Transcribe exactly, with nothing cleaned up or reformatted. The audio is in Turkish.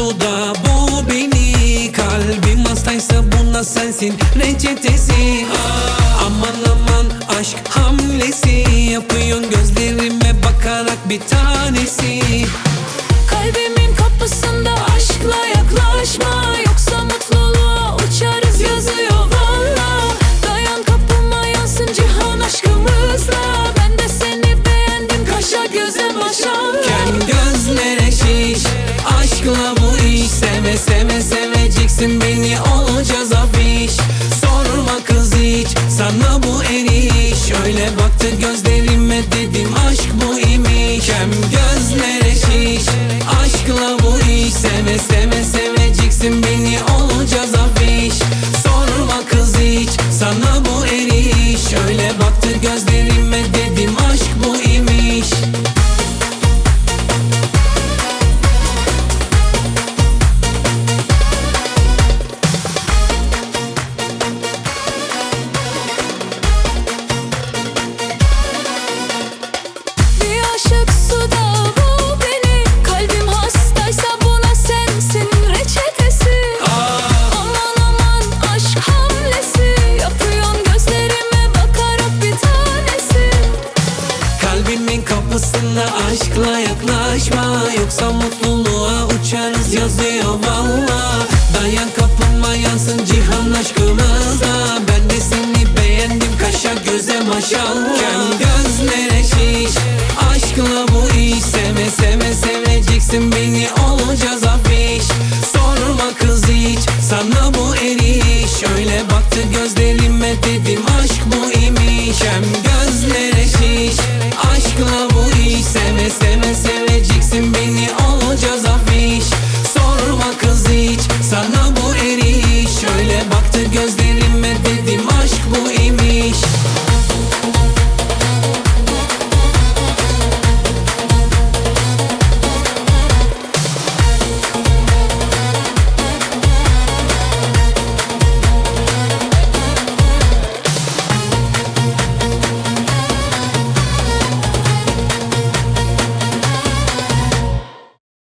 suda bu beni. Kalbim hastaysa buna sensin reçetesi. Aman aman aşk hamlesi yapıyorsun gözlerime bakarak bir tanesi. Kalbimin kapısında aşkla yaklaşma, yoksa mutluluğa uçarız yazıyor valla. Dayan kapıma yansın cihan aşkımızla. Ben de seni beğendim kaşa göze maşallah. Kem gözlere şiş, aşkla bu iş. Seve seve seveceksin beni, olacağız afiş. Sorma kız hiç, sana bu eriş. Öyle baktı gözlerime dedim aşk bu imiş. Kem gözlere şiş, aşkla bu iş. Seve seve seveceksin beni, olacağız afiş. Sorma kız hiç, sana bu eriş. Öyle baktı gözlerime dedim aşk bu imiş. Bir aşık suda bu beni. Kalbim hastaysa buna sensin reçetesi. Aman aman aşk hamlesi yapıyorsun gözlerime bakarak bir tanesi. Kalbimin kapısında aşkla yaklaşma, yoksa mutluluğa uçarız yazıyor valla. Dayan kapıma yansın cihan aşkımızla. Ben de seni beğendim kaşa göze maşallah. Kem gözlere şiş, aşkla bu iş. Seve seve seveceksin beni, olacağız afiş. Sorma kız hiç, sana bu eriş. Öyle baktı gözlerime dedim aşk bu imiş. Kem gözlere şiş, aşkla bu iş. Seve seve seveceksin beni, olacağız afiş. Sorma kız hiç, sana